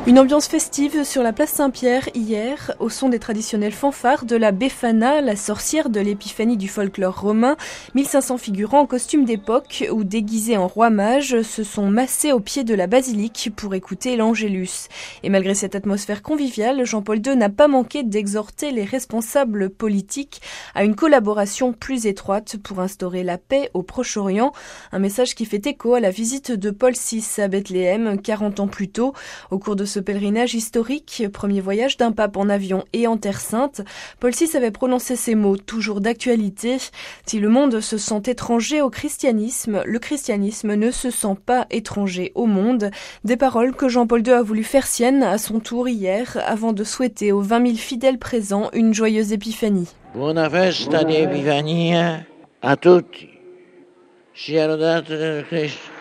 Une ambiance festive sur la place Saint-Pierre hier, au son des traditionnels fanfares de la Befana, la sorcière de l'épiphanie du folklore romain. 1500 figurants en costume d'époque ou déguisés en roi mage se sont massés au pied de la basilique pour écouter l'Angélus. Et malgré cette atmosphère conviviale, Jean-Paul II n'a pas manqué d'exhorter les responsables politiques à une collaboration plus étroite pour instaurer la paix au Proche-Orient. Un message qui fait écho à la visite de Paul VI à Bethléem 40 ans plus tôt. Au cours de ce pèlerinage historique, premier voyage d'un pape en avion et en Terre Sainte, Paul VI avait prononcé ces mots, toujours d'actualité. Si le monde se sent étranger au christianisme, le christianisme ne se sent pas étranger au monde. Des paroles que Jean-Paul II a voulu faire siennes à son tour hier, avant de souhaiter aux 20 000 fidèles présents une joyeuse épiphanie. Buona festa di Epifania a tutti. Sia lodato Cristo.